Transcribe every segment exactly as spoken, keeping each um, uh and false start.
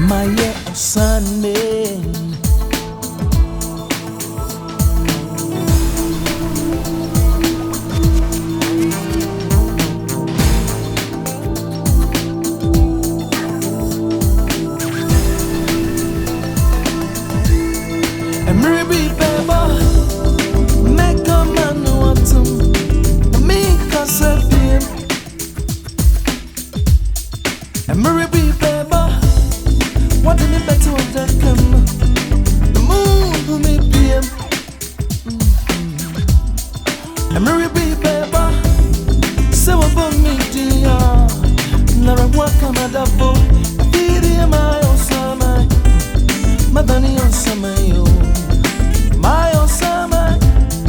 My year of Sunday. And maybe Baba make a man want to make us a film. And maybe Baba what do me better with that come? The moon who me P M. And maybe Baba say what for me dear. Never walk on my double. Be the my own summer. Madani on summer yo. My own summer.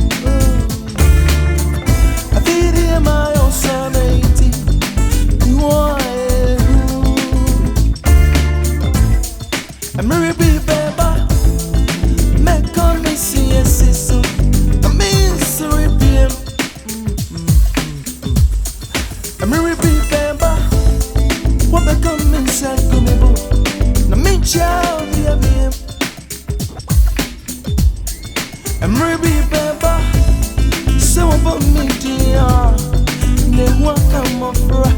I feel the my own summer. You are. And maybe be Baba, make on me see a sister. I mean, sorry, P M. And maybe be Baba, what become inside Gumebo? Na me child, the B M. And maybe Baba, so about me, dear. Ne walk on my fr.